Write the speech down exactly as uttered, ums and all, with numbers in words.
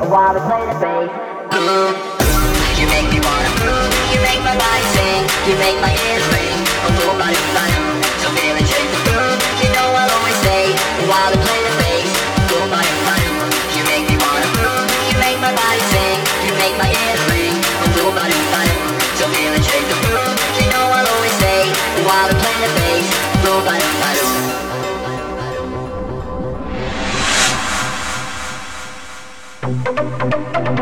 while we play the bass. Ooh, you make me wanna move, you make my body sing, you make my ears ring. Oh, oh, body, body, so feel it, shake the groove. You know I'll always stay while we play the bass. Oh, body, body, you make me wanna move, you make my body sing, you make my ears ring. Oh, oh, body, body, so feel it, shake the groove. You know I'll always stay while we play the bass. Oh, body, body. Thank you.